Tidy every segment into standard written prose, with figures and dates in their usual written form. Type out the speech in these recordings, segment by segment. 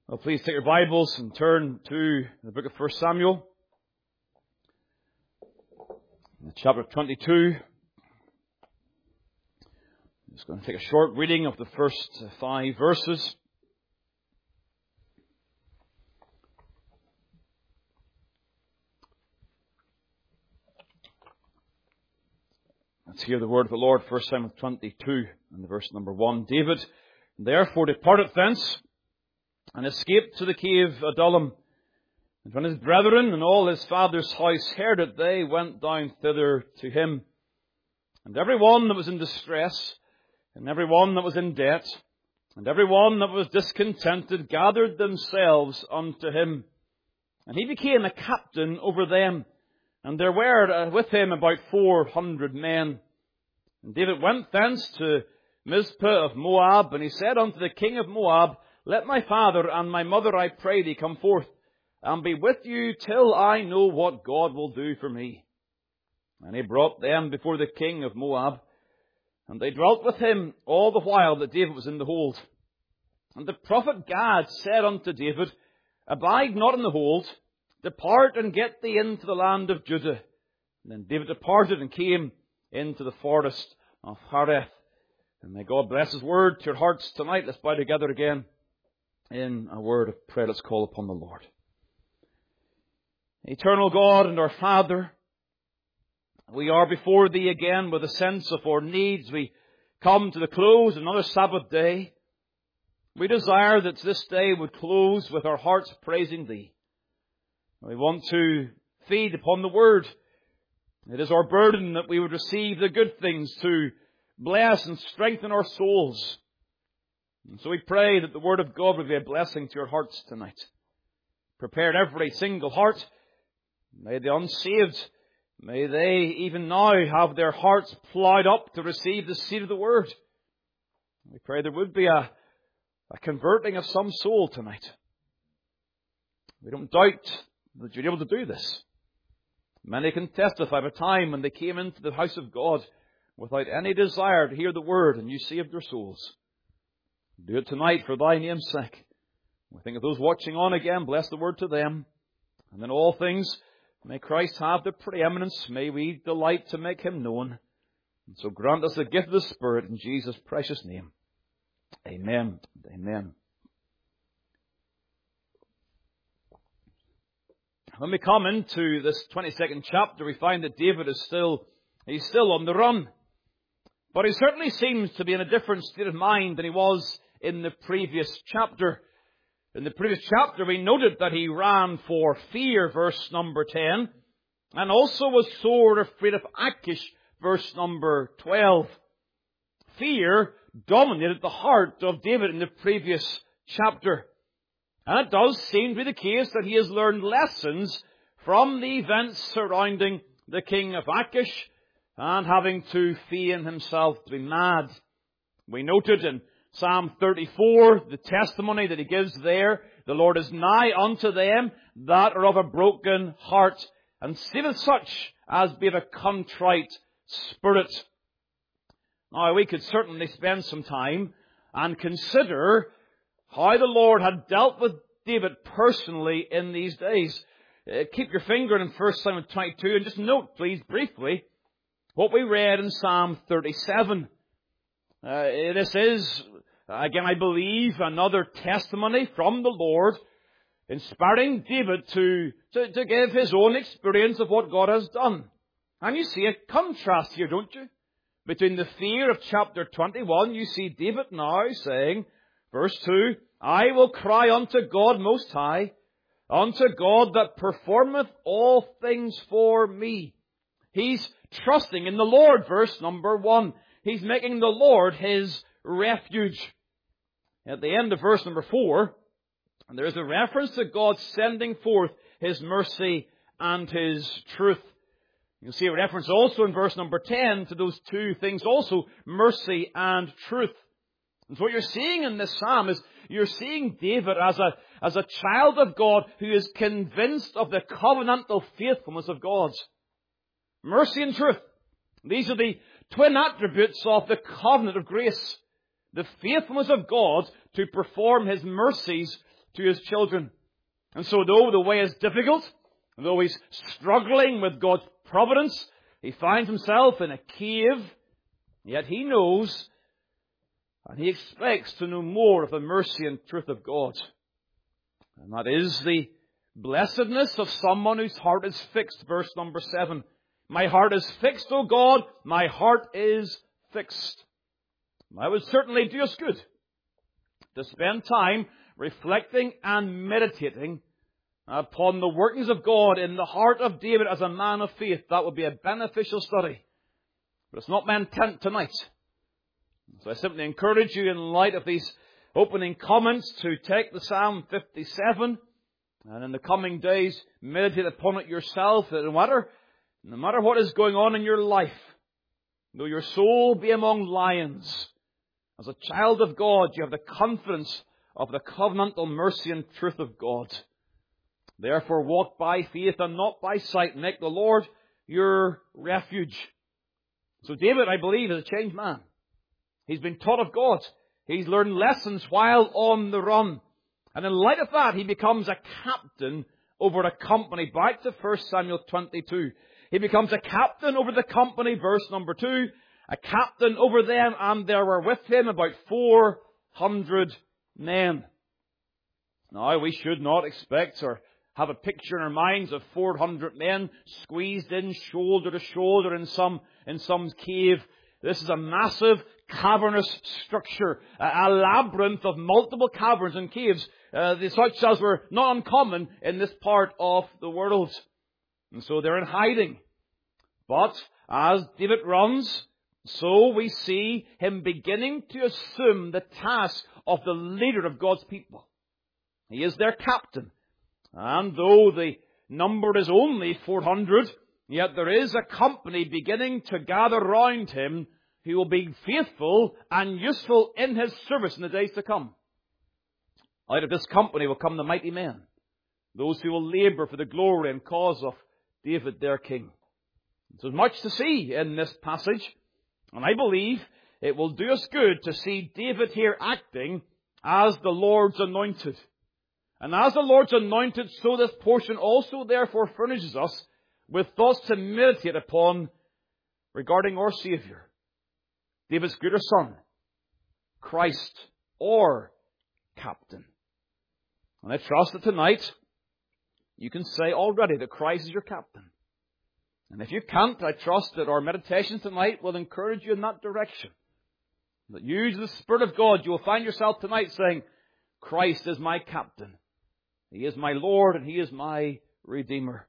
Well, please take your Bibles and turn to the book of 1 Samuel, chapter 22. I'm just going to take a short reading of the first 5 verses. Let's hear the word of the Lord, 1 Samuel 22, and verse number 1. David therefore departed thence, and escaped to the cave Adullam. And when his brethren and all his father's house heard it, they went down thither to him. And every one that was in distress, and every one that was in debt, and every one that was discontented, gathered themselves unto him. And he became a captain over them. And there were with him about 400 men. And David went thence to Mizpah of Moab, and he said unto the king of Moab, Let my father and my mother, I pray thee, come forth, and be with you till I know what God will do for me. And he brought them before the king of Moab, and they dwelt with him all the while that David was in the hold. And the prophet Gad said unto David, Abide not in the hold, depart and get thee into the land of Judah. And then David departed and came into the forest of Hareth. And may God bless his word to your hearts tonight. Let's bow together again in a word of prayer. Let's call upon the Lord. Eternal God and our Father, we are before Thee again with a sense of our needs. We come to the close of another Sabbath day. We desire that this day would close with our hearts praising Thee. We want to feed upon the Word. It is our burden that we would receive the good things to bless and strengthen our souls. And so we pray that the Word of God would be a blessing to your hearts tonight. Prepare every single heart. May the unsaved, may they even now have their hearts ploughed up to receive the seed of the Word. We pray there would be a converting of some soul tonight. We don't doubt that you're able to do this. Many can testify of a time when they came into the house of God without any desire to hear the Word, and you saved their souls. Do it tonight for Thy name's sake. We think of those watching on again. Bless the Word to them. And in all things, may Christ have the preeminence. May we delight to make Him known. And so grant us the gift of the Spirit in Jesus' precious name. Amen. Amen. When we come into this 22nd chapter, we find that David is still on the run. But he certainly seems to be in a different state of mind than he was in the previous chapter. In the previous chapter, we noted that he ran for fear, verse number 10, and also was sore afraid of Achish, verse number 12. Fear dominated the heart of David in the previous chapter. And it does seem to be the case that he has learned lessons from the events surrounding the king of Achish and having to feign himself to be mad. We noted in Psalm 34, the testimony that he gives there, the Lord is nigh unto them that are of a broken heart, and saveth such as be of a contrite spirit. Now, we could certainly spend some time and consider how the Lord had dealt with David personally in these days. Keep your finger in 1 Samuel 22 and just note, please, briefly, what we read in Psalm 37. This is, again, I believe, another testimony from the Lord, inspiring David to give his own experience of what God has done. And you see a contrast here, don't you? Between the fear of chapter 21, you see David now saying, verse 2, I will cry unto God Most High, unto God that performeth all things for me. He's trusting in the Lord, verse number 1. He's making the Lord his refuge. At the end of verse number 4, and there is a reference to God sending forth His mercy and His truth. You'll see a reference also in verse number 10 to those two things also, mercy and truth. And so what you're seeing in this psalm is you're seeing David as a child of God who is convinced of the covenantal faithfulness of God. Mercy and truth. These are the twin attributes of the covenant of grace. The faithfulness of God to perform His mercies to his children. And so though the way is difficult, though he's struggling with God's providence, he finds himself in a cave, yet he knows and he expects to know more of the mercy and truth of God. And that is the blessedness of someone whose heart is fixed. Verse number 7. My heart is fixed, O God, my heart is fixed. That would certainly do us good to spend time reflecting and meditating upon the workings of God in the heart of David as a man of faith. That would be a beneficial study. But it's not my intent tonight. So I simply encourage you, in light of these opening comments, to take the Psalm 57 and in the coming days meditate upon it yourself. That no matter what is going on in your life, though your soul be among lions, as a child of God, you have the confidence of the covenantal mercy and truth of God. Therefore walk by faith and not by sight. Make the Lord your refuge. So David, I believe, is a changed man. He's been taught of God. He's learned lessons while on the run. And in light of that, he becomes a captain over a company. Back to 1 Samuel 22. He becomes a captain over the company, verse number 2. A captain over them, and there were with him about 400 men. Now, we should not expect or have a picture in our minds of 400 men squeezed in shoulder to shoulder in some cave. This is a massive cavernous structure, a labyrinth of multiple caverns and caves, such as were not uncommon in this part of the world. And so they're in hiding. But as David runs, so we see him beginning to assume the task of the leader of God's people. He is their captain. And though the number is only 400, yet there is a company beginning to gather round him who will be faithful and useful in his service in the days to come. Out of this company will come the mighty men, those who will labour for the glory and cause of David their king. There's much to see in this passage, and I believe it will do us good to see David here acting as the Lord's anointed. And as the Lord's anointed, so this portion also therefore furnishes us with thoughts to meditate upon regarding our Saviour, David's greater son, Christ, or captain. And I trust that tonight you can say already that Christ is your captain. And if you can't, I trust that our meditation tonight will encourage you in that direction. That use the Spirit of God, you will find yourself tonight saying, Christ is my captain. He is my Lord and He is my Redeemer.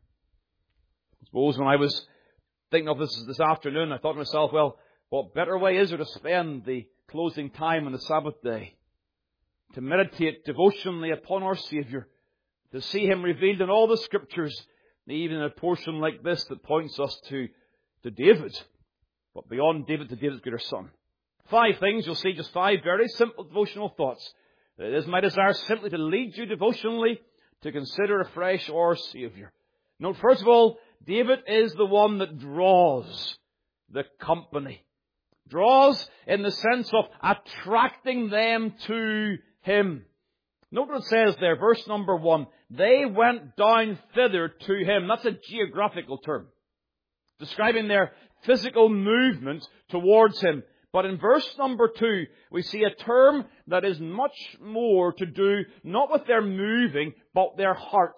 I suppose when I was thinking of this afternoon, I thought to myself, well, what better way is there to spend the closing time on the Sabbath day? To meditate devotionally upon our Saviour. To see Him revealed in all the Scriptures. Even in a portion like this that points us to David. But beyond David, to David's greater son. 5 things. You'll see just 5 very simple devotional thoughts. It is my desire simply to lead you devotionally to consider afresh our Saviour. Note, first of all, David is the one that draws the company. Draws in the sense of attracting them to him. Note what it says there, verse number 1. They went down thither to him. That's a geographical term, describing their physical movement towards him. But in verse number 2, we see a term that is much more to do, not with their moving, but their hearts.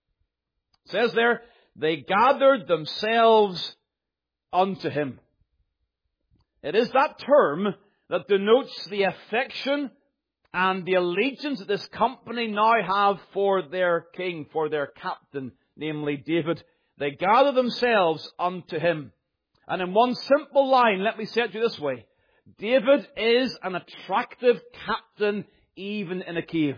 It says there, they gathered themselves unto him. It is that term that denotes the affection and the allegiance that this company now have for their king, for their captain, namely David. They gather themselves unto him. And in one simple line, let me say it to you this way. David is an attractive captain even in a cave.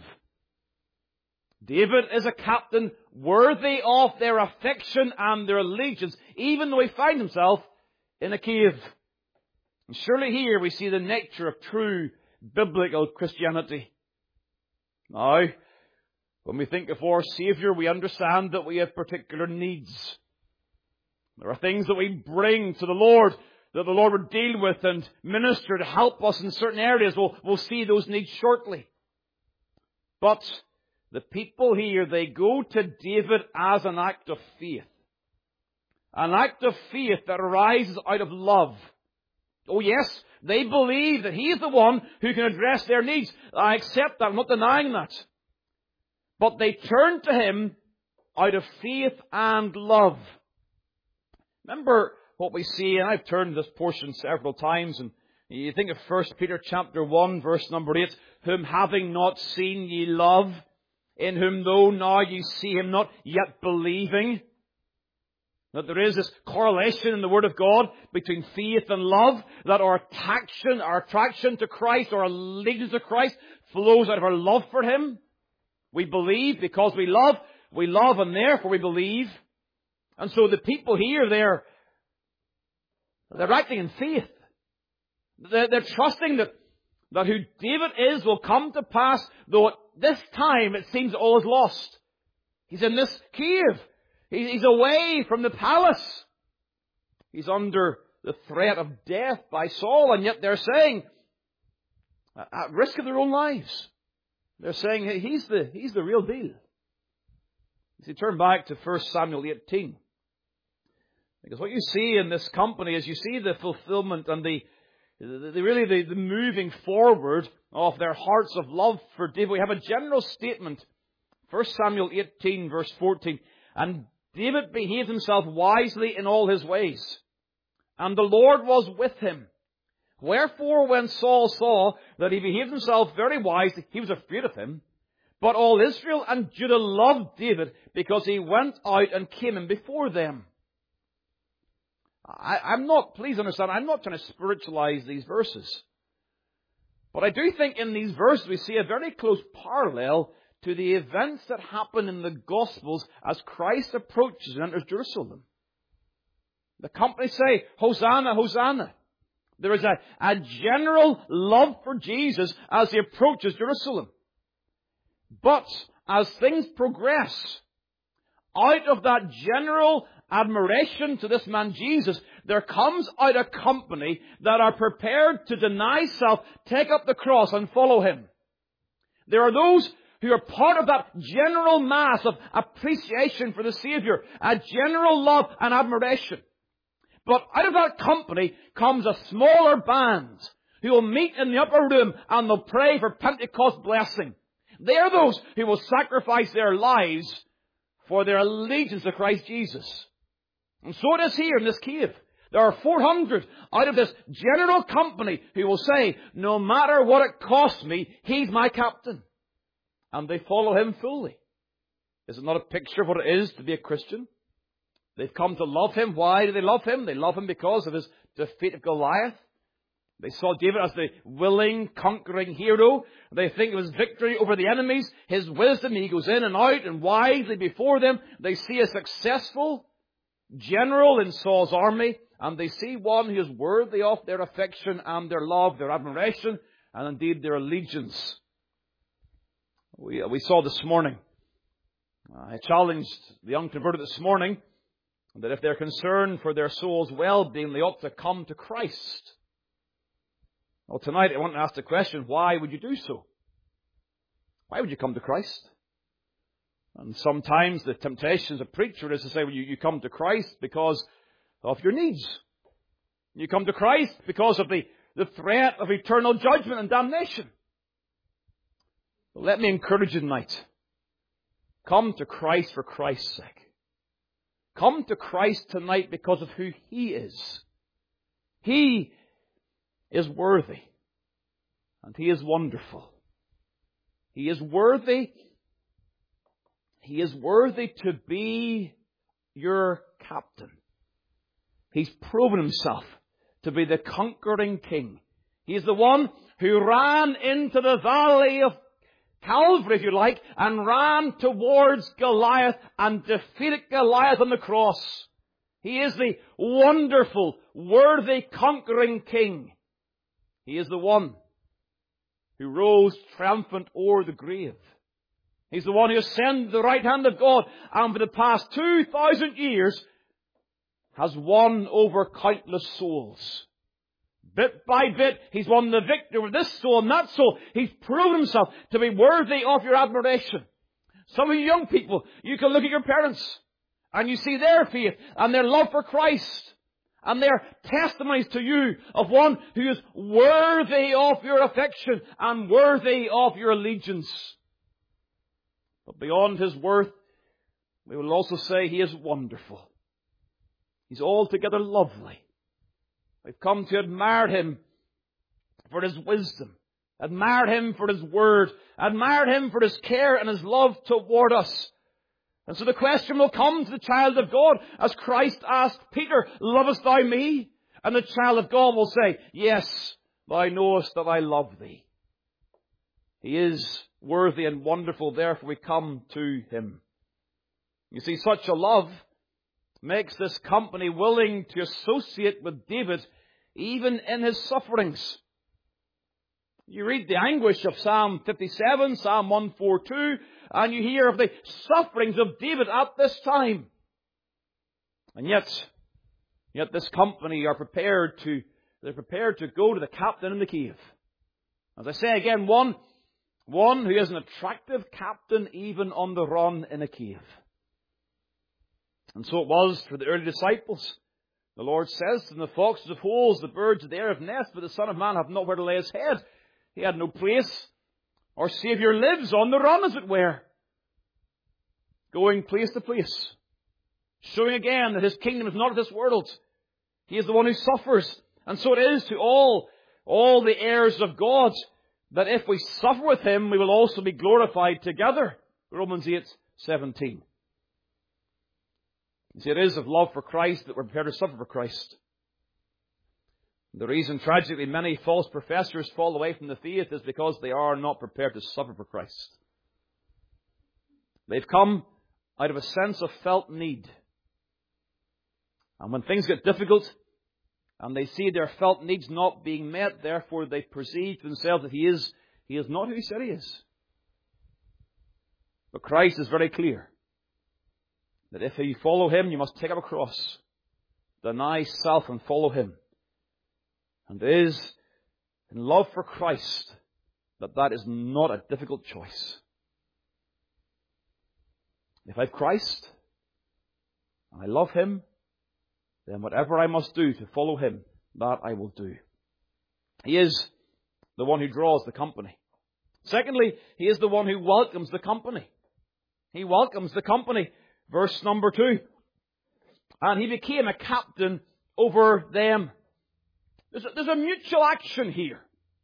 David is a captain worthy of their affection and their allegiance, even though he finds himself in a cave. And surely here we see the nature of true biblical Christianity. Now, when we think of our Saviour, we understand that we have particular needs. There are things that we bring to the Lord that the Lord would deal with and minister to help us in certain areas. We'll see those needs shortly. But the people here, they go to David as an act of faith. An act of faith that arises out of love. Oh yes, they believe that He is the one who can address their needs. I accept that, I'm not denying that. But they turn to Him out of faith and love. Remember what we see, and I've turned this portion several times, and you think of 1 Peter chapter 1, verse number 8, whom having not seen ye love, in whom though now ye see Him not, yet believing. That there is this correlation in the Word of God between faith and love, that our attraction to Christ, our allegiance to Christ, flows out of our love for Him. We believe because we love and therefore we believe. And so the people here, they're acting in faith. They're trusting that who David is will come to pass, though at this time it seems all is lost. He's in this cave. He's away from the palace. He's under the threat of death by Saul, and yet they're saying, at risk of their own lives, they're saying, hey, he's the real deal. As you turn back to 1 Samuel 18, because what you see in this company is you see the fulfillment and the moving forward of their hearts of love for David. We have a general statement, 1 Samuel 18, verse 14, and David behaved himself wisely in all his ways, and the Lord was with him. Wherefore, when Saul saw that he behaved himself very wisely, he was afraid of him. But all Israel and Judah loved David because he went out and came in before them. Please understand, I'm not trying to spiritualize these verses. But I do think in these verses we see a very close parallel to the events that happen in the Gospels as Christ approaches and enters Jerusalem. The company say, Hosanna, Hosanna. There is a general love for Jesus as He approaches Jerusalem. But as things progress, out of that general admiration to this man Jesus, there comes out a company that are prepared to deny self, take up the cross and follow Him. There are those who are part of that general mass of appreciation for the Savior, a general love and admiration. But out of that company comes a smaller band who will meet in the upper room and they'll pray for Pentecost blessing. They are those who will sacrifice their lives for their allegiance to Christ Jesus. And so it is here in this cave. There are 400 out of this general company who will say, no matter what it costs me, He's my captain. And they follow Him fully. Is it not a picture of what it is to be a Christian? They've come to love Him. Why do they love Him? They love Him because of His defeat of Goliath. They saw David as the willing, conquering hero. They think of his victory over the enemies, his wisdom. He goes in and out and wisely before them. They see a successful general in Saul's army. And they see one who is worthy of their affection and their love, their admiration, and indeed their allegiance. We saw this morning. I challenged the unconverted this morning that if they're concerned for their soul's well-being, they ought to come to Christ. Well, tonight I want to ask the question, why would you do so? Why would you come to Christ? And sometimes the temptation as a preacher is to say, well, you come to Christ because of your needs. You come to Christ because of the threat of eternal judgment and damnation. But let me encourage you tonight. Come to Christ for Christ's sake. Come to Christ tonight because of who He is. He is worthy. And He is wonderful. He is worthy. He is worthy to be your captain. He's proven Himself to be the conquering King. He is the one who ran into the valley of Calvary, if you like, and ran towards Goliath and defeated Goliath on the cross. He is the wonderful, worthy, conquering King. He is the one who rose triumphant o'er the grave. He's the one who ascended to the right hand of God and for the past 2,000 years has won over countless souls. Bit by bit, He's won the victory over this soul and that soul. He's proven Himself to be worthy of your admiration. Some of you young people, you can look at your parents and you see their faith and their love for Christ and their testimonies to you of one who is worthy of your affection and worthy of your allegiance. But beyond his worth, we will also say he is wonderful. He's altogether lovely. We've come to admire him for his wisdom, admire him for his word, admire him for his care and his love toward us. And so the question will come to the child of God as Christ asked Peter, lovest thou me? And the child of God will say, yes, thou knowest that I love thee. He is worthy and wonderful, therefore we come to him. You see, such a love makes this company willing to associate with David even in his sufferings. You read the anguish of Psalm 57, Psalm 142, and you hear of the sufferings of David at this time. And yet this company are prepared to go to the captain in the cave. As I say again, one who is an attractive captain even on the run in a cave. And so it was for the early disciples. The Lord says to them, the foxes have holes, the birds of the air have nests, but the Son of Man hath nowhere to lay his head. He had no place. Our Saviour lives on the run, as it were, going place to place, showing again that his kingdom is not of this world. He is the one who suffers. And so it is to all the heirs of God, that if we suffer with him, we will also be glorified together. Romans 8:17. You see, it is of love for Christ that we're prepared to suffer for Christ. The reason, tragically, many false professors fall away from the faith is because they are not prepared to suffer for Christ. They've come out of a sense of felt need. And when things get difficult, and they see their felt needs not being met, therefore they perceive to themselves that he is not who he said he is. But Christ is very clear that if you follow him, you must take up a cross, deny self and follow him. And it is in love for Christ that is not a difficult choice. If I have Christ, and I love him, then whatever I must do to follow him, that I will do. He is the one who draws the company. Secondly, he is the one who welcomes the company. He welcomes the company. Verse number 2. And he became a captain over them. There's a mutual action here.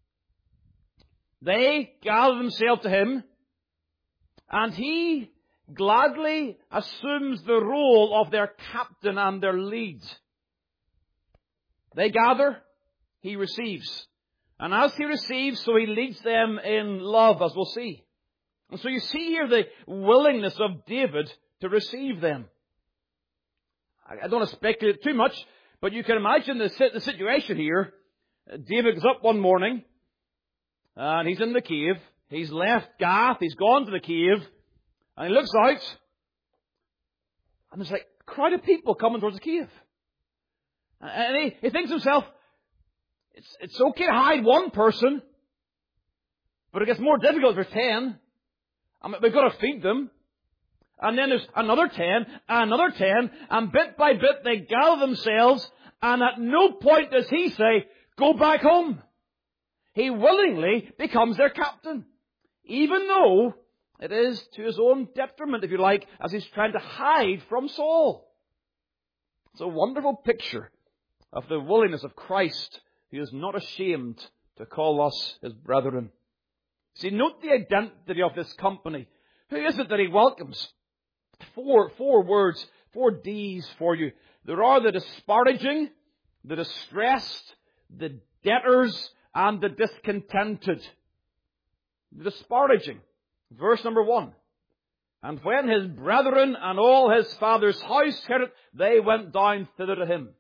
They gather themselves to him, and he gladly assumes the role of their captain and their lead. They gather, he receives. And as he receives, so he leads them in love, as we'll see. And so you see here the willingness of David to receive them. I don't want to speculate too much, but you can imagine the situation here. David goes up one morning, and he's in the cave. He's left Gath, he's gone to the cave, and he looks out, and there's like a crowd of people coming towards the cave. And he thinks to himself, it's okay to hide one person, but it gets more difficult for 10. We've got to feed them. And then there's another 10, another 10, and bit by bit they gather themselves, and at no point does he say, go back home. He willingly becomes their captain, even though it is to his own detriment, if you like, as he's trying to hide from Saul. It's a wonderful picture of the willingness of Christ, who is not ashamed to call us his brethren. See, note the identity of this company. Who is it that he welcomes? Four words, 4 D's for you. There are the disparaging, the distressed, the debtors, and the discontented. The disparaging. Verse number 1. And when his brethren and all his father's house heard it, they went down thither to him.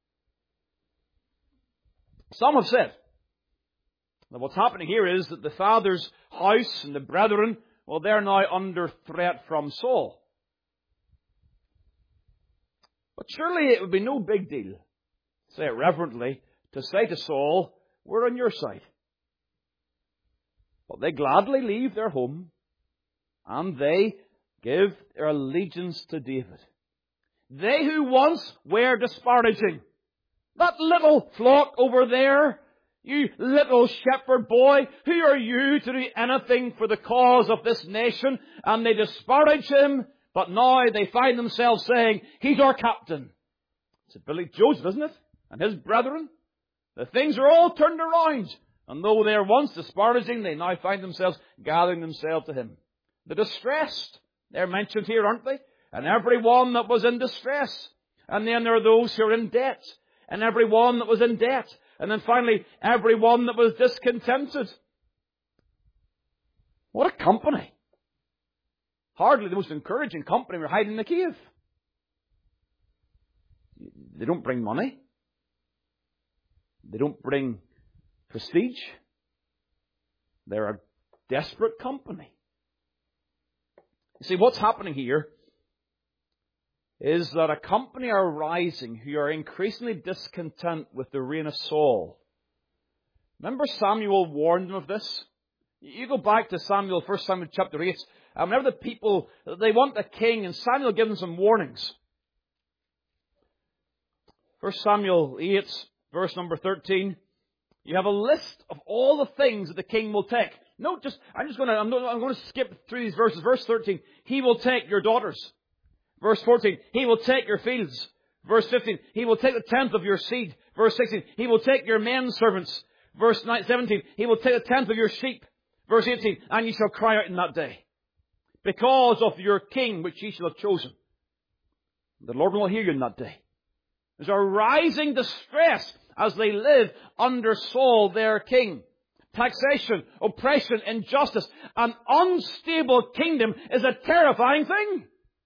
Some have said that what's happening here is that the father's house and the brethren, well, they're now under threat from Saul. But surely it would be no big deal, say it reverently, to say to Saul, we're on your side. But they gladly leave their home, and they give their allegiance to David. They who once were disparaging. That little flock over there, you little shepherd boy, who are you to do anything for the cause of this nation? And they disparage him, but now they find themselves saying, he's our captain. It's Billy Joseph, isn't it? And his brethren. The things are all turned around. And though they were once disparaging, they now find themselves gathering themselves to him. The distressed, they're mentioned here, aren't they? And everyone that was in distress. And then there are those who are in debt. And everyone that was in debt. And then finally, everyone that was discontented. What a company. Hardly the most encouraging company. We're hiding in the cave. They don't bring money. They don't bring prestige. They're a desperate company. You see, what's happening here is that a company are rising who are increasingly discontent with the reign of Saul. Remember Samuel warned them of this? You go back to 1 Samuel chapter 8, and whenever the people, they want a king, and Samuel gives them some warnings. 1 Samuel 8, verse number 13, you have a list of all the things that the king will take. No, I'm going to skip through these verses. Verse 13, he will take your daughters. Verse 14, he will take your fields. Verse 15, he will take the tenth of your seed. Verse 16, he will take your men servants. Verse 17, he will take the tenth of your sheep. Verse 18, and ye shall cry out in that day, because of your king which ye shall have chosen. The Lord will hear you in that day. There's a rising distress as they live under Saul, their king. Taxation, oppression, injustice. An unstable kingdom is a terrifying thing.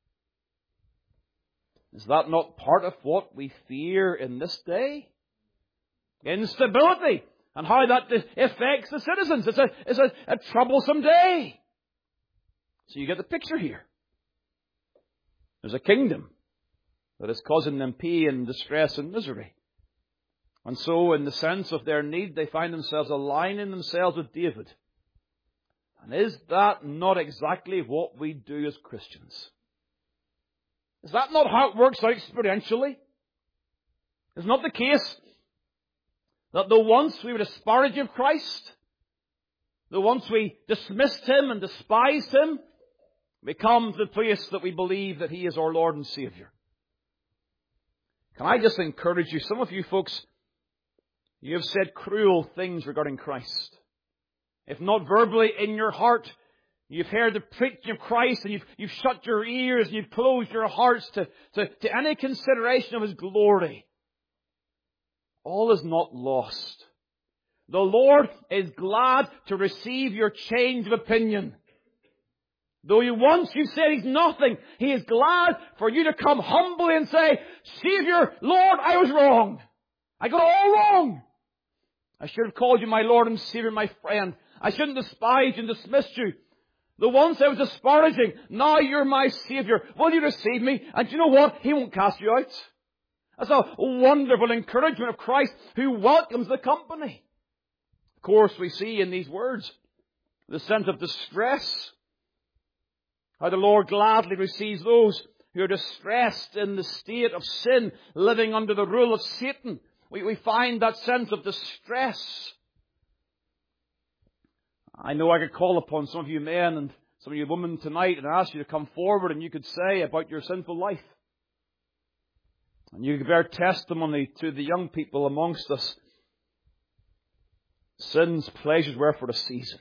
Is that not part of what we fear in this day? Instability. And how that affects the citizens. It's a troublesome day. So you get the picture here. There's a kingdom that is causing them pain, distress, and misery. And so, in the sense of their need, they find themselves aligning themselves with David. And is that not exactly what we do as Christians? Is that not how it works out experientially? Is not the case that though once we were disparaging of Christ, though once we dismissed Him and despised Him, we come to the place that we believe that He is our Lord and Saviour? Can I just encourage you, some of you folks, you have said cruel things regarding Christ. If not verbally, in your heart, you've heard the preaching of Christ and you've shut your ears and you've closed your hearts to any consideration of His glory. All is not lost. The Lord is glad to receive your change of opinion. Though you've said He's nothing, He is glad for you to come humbly and say, Saviour, Lord, I was wrong. I got it all wrong. I should have called you my Lord and Saviour, my friend. I shouldn't despise you and dismiss you. The once I was disparaging, now you're my Saviour. Will you receive me? And you know what? He won't cast you out. That's a wonderful encouragement of Christ who welcomes the company. Of course, we see in these words the sense of distress. How the Lord gladly receives those who are distressed in the state of sin, living under the rule of Satan. We find that sense of distress. I know I could call upon some of you men and some of you women tonight and ask you to come forward and you could say about your sinful life. And you could bear testimony to the young people amongst us. Sin's pleasures were for a season.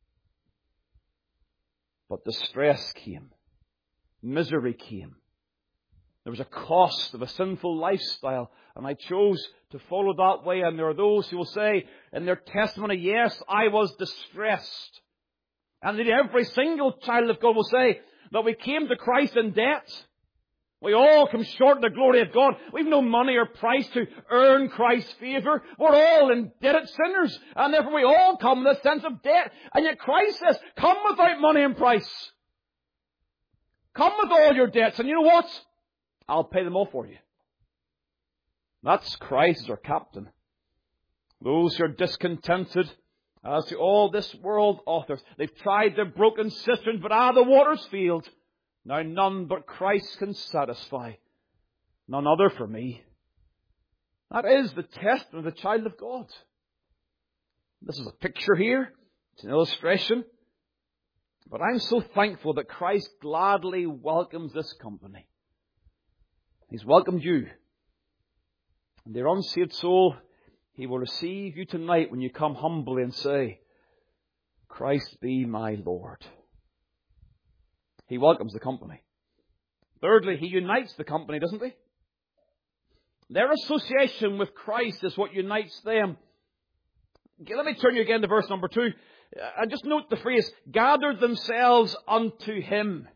But distress came. Misery came. There was a cost of a sinful lifestyle, and I chose to follow that way. And there are those who will say in their testimony, yes, I was distressed. And indeed every single child of God will say that we came to Christ in debt. We all come short of the glory of God. We've no money or price to earn Christ's favour. We're all indebted sinners. And therefore we all come in a sense of debt. And yet Christ says, come without money and price. Come with all your debts. And you know what? I'll pay them all for you. That's Christ as our captain. Those who are discontented as to all this world offers. They've tried their broken cisterns, but the waters failed. Now none but Christ can satisfy, none other for me. That is the testament of the child of God. This is a picture here. It's an illustration. But I'm so thankful that Christ gladly welcomes this company. He's welcomed you. And dear unsaved soul, He will receive you tonight when you come humbly and say, Christ be my Lord. He welcomes the company. Thirdly, He unites the company, doesn't He? Their association with Christ is what unites them. Let me turn you again to verse number 2. And just note the phrase, gathered themselves unto Him.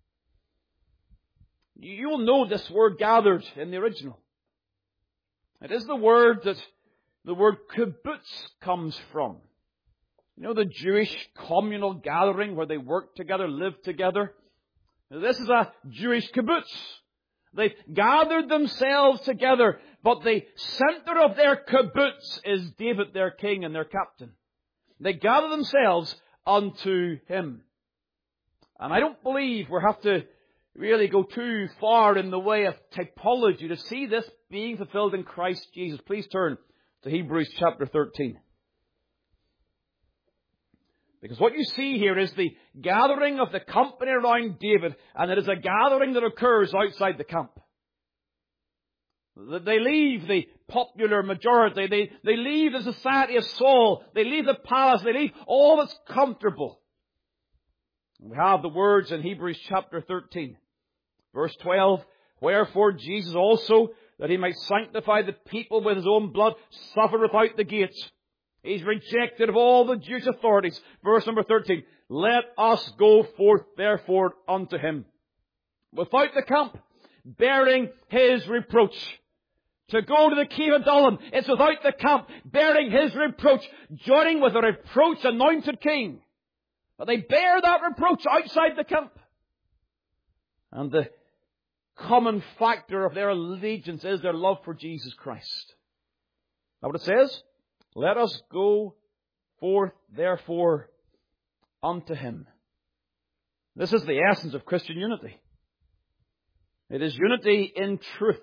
You will know this word gathered in the original. It is the word that the word kibbutz comes from. You know, the Jewish communal gathering where they work together, live together. This is a Jewish kibbutz. They've gathered themselves together, but the center of their kibbutz is David, their king and their captain. They gather themselves unto Him. And I don't believe we have to really go too far in the way of typology to see this being fulfilled in Christ Jesus. Please turn to Hebrews chapter 13. Because what you see here is the gathering of the company around David, and it is a gathering that occurs outside the camp. They leave the popular majority. They leave the society of Saul. They leave the palace. They leave all that's comfortable. We have the words in Hebrews chapter 13, verse 12. Wherefore Jesus also, that He might sanctify the people with His own blood, suffered without the gates. He's rejected of all the Jewish authorities. Verse number 13. Let us go forth therefore unto Him, without the camp, bearing His reproach. To go to the cave of Adullam, it's without the camp, bearing His reproach, joining with a reproach anointed king. But they bear that reproach outside the camp. And the common factor of their allegiance is their love for Jesus Christ. Is that what it says? Let us go forth, therefore, unto Him. This is the essence of Christian unity. It is unity in truth.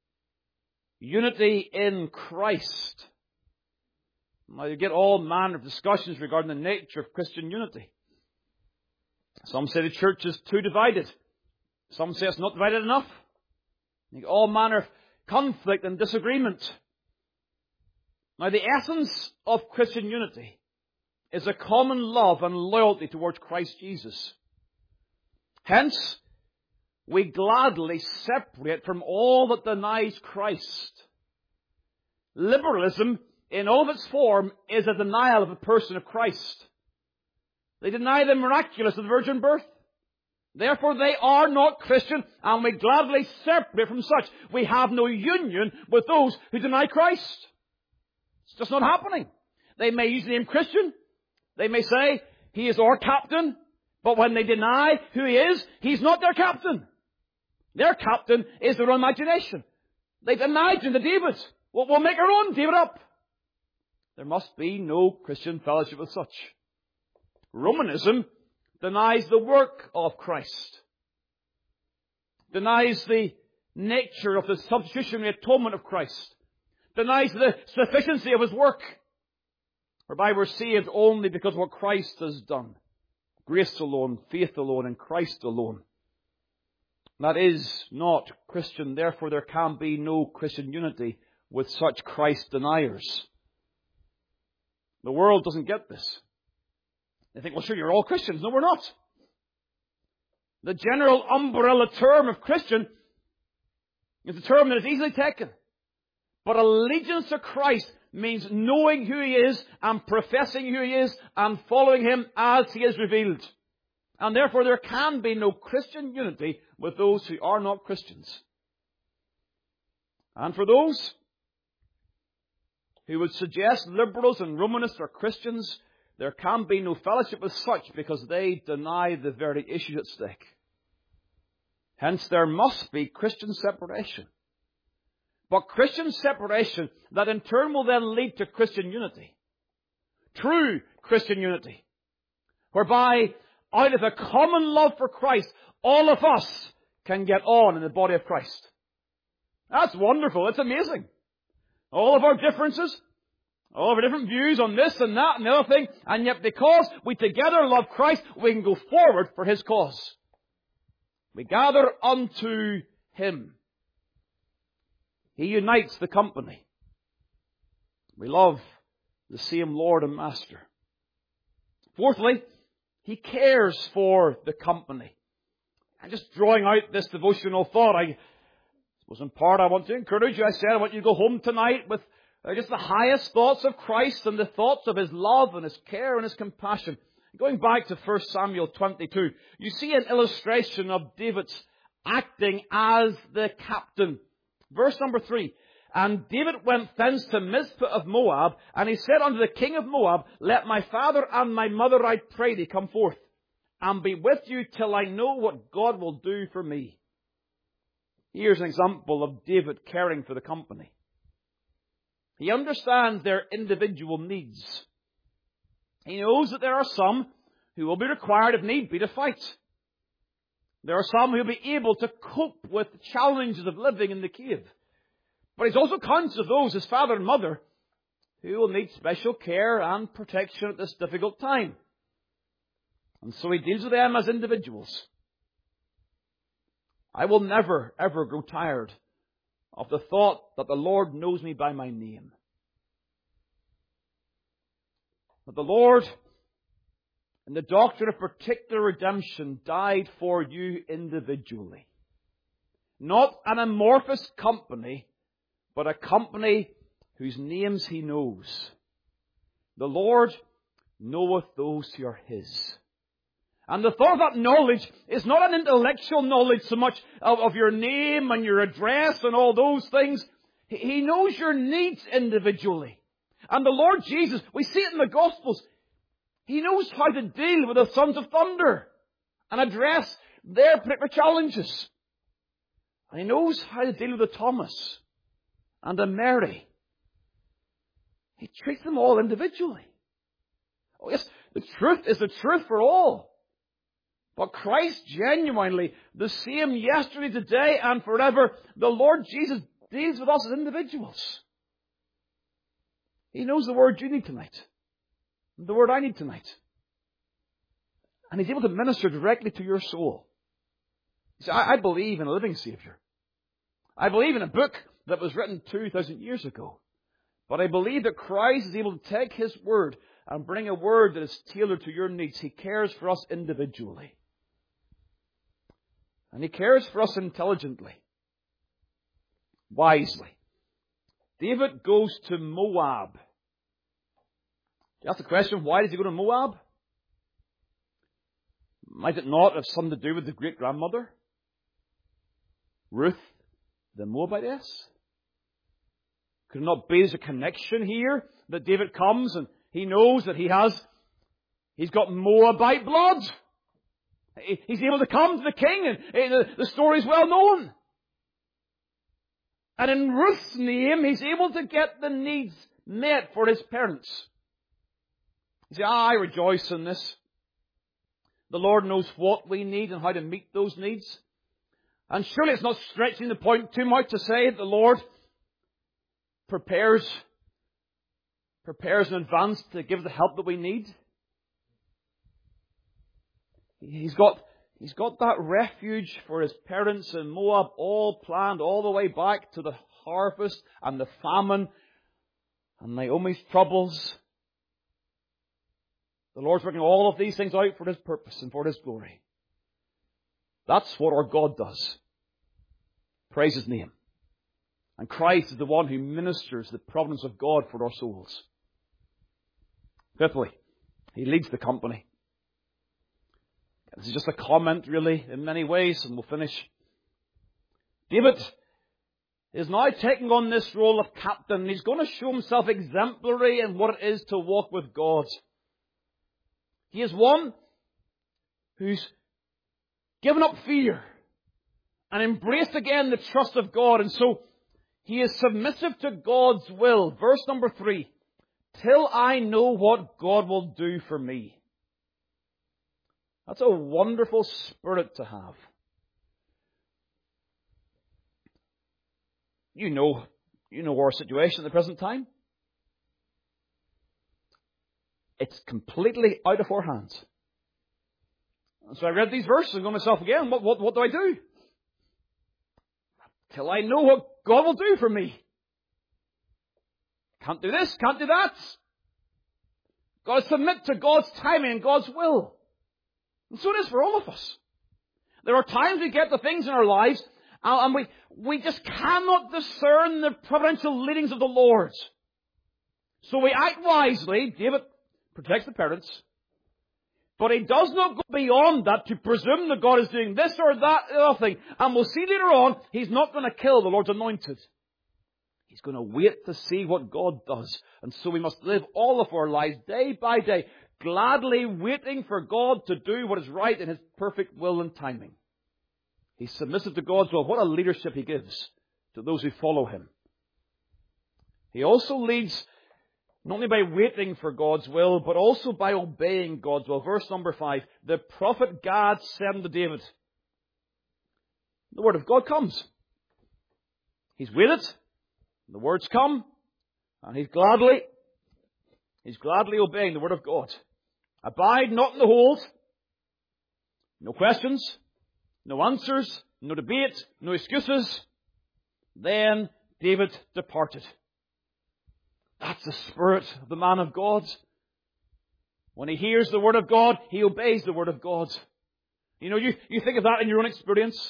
Unity in Christ. Now, you get all manner of discussions regarding the nature of Christian unity. Some say the church is too divided. Some say it's not divided enough. You get all manner of conflict and disagreement. Now, the essence of Christian unity is a common love and loyalty towards Christ Jesus. Hence, we gladly separate from all that denies Christ. Liberalism, in all of its form, is a denial of the person of Christ. They deny the miraculous of the virgin birth. Therefore, they are not Christian, and we gladly separate from such. We have no union with those who deny Christ. It's just not happening. They may use the name Christian. They may say, He is our captain. But when they deny who He is, He's not their captain. Their captain is their own imagination. They've imagined the David. Well, we'll make our own David up. There must be no Christian fellowship with such. Romanism denies the work of Christ. Denies the nature of the substitutionary atonement of Christ. Denies the sufficiency of His work. Whereby we're saved only because of what Christ has done. Grace alone, faith alone, and Christ alone. That is not Christian. Therefore, there can be no Christian unity with such Christ deniers. The world doesn't get this. They think, well, sure, you're all Christians. No, we're not. The general umbrella term of Christian is a term that is easily taken. But allegiance to Christ means knowing who He is and professing who He is and following Him as He is revealed. And therefore there can be no Christian unity with those who are not Christians. And for those who would suggest liberals and Romanists are Christians, there can be no fellowship with such because they deny the very issue at stake. Hence there must be Christian separation. But Christian separation that in turn will then lead to Christian unity. True Christian unity. Whereby out of a common love for Christ, all of us can get on in the body of Christ. That's wonderful. It's amazing. All of our differences, all of our different views on this and that and the other thing, and yet because we together love Christ, we can go forward for His cause. We gather unto Him. He unites the company. We love the same Lord and Master. Fourthly, He cares for the company. And just drawing out this devotional thought, I suppose in part I want to encourage you. I said I want you to go home tonight with just the highest thoughts of Christ and the thoughts of His love and His care and His compassion. Going back to 1 Samuel 22, you see an illustration of David's acting as the captain. Verse number 3. And David went thence to Mizpah of Moab, and he said unto the king of Moab, Let my father and my mother, I pray thee, come forth, and be with you till I know what God will do for me. Here's an example of David caring for the company. He understands their individual needs. He knows that there are some who will be required, if need be, to fight. There are some who will be able to cope with the challenges of living in the cave. But he's also conscious of those, his father and mother, who will need special care and protection at this difficult time. And so he deals with them as individuals. I will never, ever grow tired of the thought that the Lord knows me by my name. That the Lord, in the doctrine of particular redemption, died for you individually. Not an amorphous company, but a company whose names He knows. The Lord knoweth those who are His. And the thought of that knowledge is not an intellectual knowledge so much of your name and your address and all those things. He knows your needs individually. And the Lord Jesus, we see it in the Gospels, He knows how to deal with the sons of thunder and address their particular challenges. And He knows how to deal with the Thomas and the Mary. He treats them all individually. Oh yes, the truth is the truth for all. But Christ genuinely, the same yesterday, today, and forever, the Lord Jesus deals with us as individuals. He knows the word you need tonight. The word I need tonight. And He's able to minister directly to your soul. You see, I believe in a living Savior. I believe in a book that was written 2,000 years ago. But I believe that Christ is able to take His word and bring a word that is tailored to your needs. He cares for us individually. And He cares for us intelligently, wisely. David goes to Moab. You ask the question, why does he go to Moab? Might it not have something to do with the great-grandmother, Ruth the Moabitess? Could it not be there's a connection here that David comes and he knows that he's got Moabite blood? He's able to come to the king, and the story is well known. And in Ruth's name, he's able to get the needs met for his parents. You see, I rejoice in this. The Lord knows what we need and how to meet those needs. And surely it's not stretching the point too much to say that the Lord prepares in advance to give the help that we need. He's got that refuge for his parents in Moab all planned all the way back to the harvest and the famine and Naomi's troubles. The Lord's working all of these things out for His purpose and for His glory. That's what our God does. Praise His name. And Christ is the one who ministers the providence of God for our souls. Fifthly, He leads the company. This is just a comment, really, in many ways, and we'll finish. David is now taking on this role of captain. He's going to show himself exemplary in what it is to walk with God. He is one who's given up fear and embraced again the trust of God. And so he is submissive to God's will. Verse number 3. Till I know what God will do for me. That's a wonderful spirit to have. You know our situation at the present time. It's completely out of our hands. And so I read these verses and go to myself again, what do I do? Till I know what God will do for me. Can't do this, can't do that. Got to submit to God's timing and God's will. And so it is for all of us. There are times we get the things in our lives and we just cannot discern the providential leadings of the Lord. So we act wisely. David protects the parents. But he does not go beyond that to presume that God is doing this or that other thing. And we'll see later on, he's not going to kill the Lord's anointed. He's going to wait to see what God does. And so we must live all of our lives, day by day, gladly waiting for God to do what is right in His perfect will and timing. He's submissive to God's will. What a leadership He gives to those who follow Him. He also leads not only by waiting for God's will, but also by obeying God's will. Verse number 5. The prophet Gad said to David, the word of God comes. He's waited. The words come. And he's gladly obeying the word of God. Abide not in the hold. No questions. No answers. No debate. No excuses. Then David departed. That's the spirit of the man of God. When he hears the word of God, he obeys the word of God. You know, you think of that in your own experience.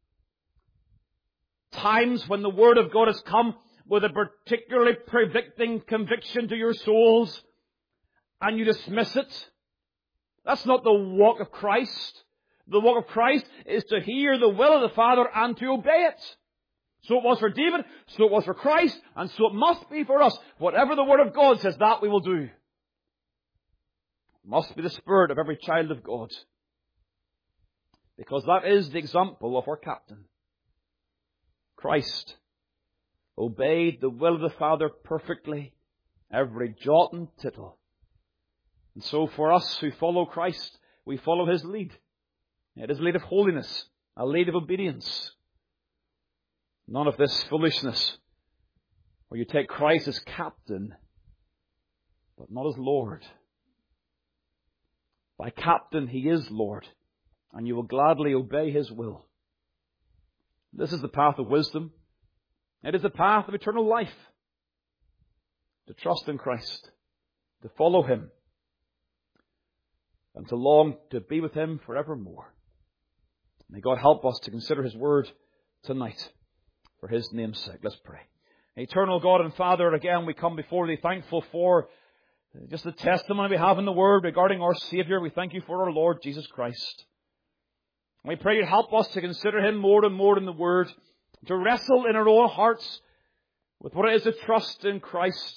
Times when the word of God has come with a particularly conviction to your souls, and you dismiss it. That's not the walk of Christ. The walk of Christ is to hear the will of the Father and to obey it. So it was for David, so it was for Christ, and so it must be for us. Whatever the Word of God says, that we will do. It must be the spirit of every child of God. Because that is the example of our captain. Christ obeyed the will of the Father perfectly, every jot and tittle. And so for us who follow Christ, we follow His lead. It is a lead of holiness, a lead of obedience. None of this foolishness where you take Christ as captain, but not as Lord. By captain, He is Lord, and you will gladly obey His will. This is the path of wisdom. It is the path of eternal life. To trust in Christ, to follow Him, and to long to be with Him forevermore. May God help us to consider His word tonight. For His name's sake. Let's pray. Eternal God and Father, again we come before Thee thankful for just the testimony we have in the Word regarding our Saviour. We thank You for our Lord Jesus Christ. And we pray You'd help us to consider Him more and more in the Word, to wrestle in our own hearts with what it is to trust in Christ.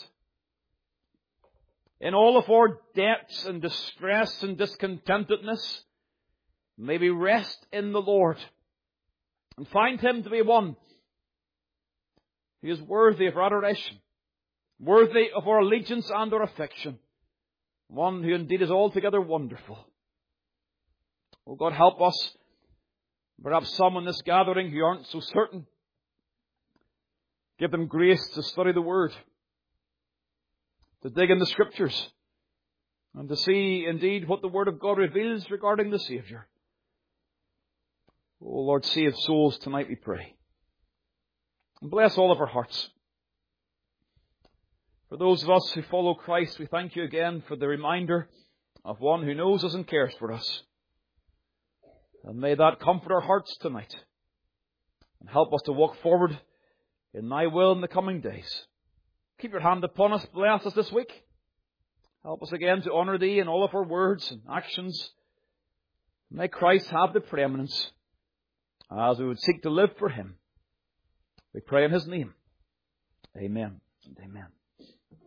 In all of our depths and distress and discontentedness, may we rest in the Lord and find Him to be one He is worthy of our adoration, worthy of our allegiance and our affection, one who indeed is altogether wonderful. Oh God, help us. Perhaps some in this gathering who aren't so certain. Give them grace to study the Word, to dig in the Scriptures, and to see indeed what the Word of God reveals regarding the Saviour. Oh Lord, save souls tonight, we pray. And bless all of our hearts. For those of us who follow Christ, we thank You again for the reminder of one who knows us and cares for us. And may that comfort our hearts tonight and help us to walk forward in Thy will in the coming days. Keep Your hand upon us. Bless us this week. Help us again to honour Thee in all of our words and actions. May Christ have the preeminence as we would seek to live for Him. We pray in His name. Amen and amen.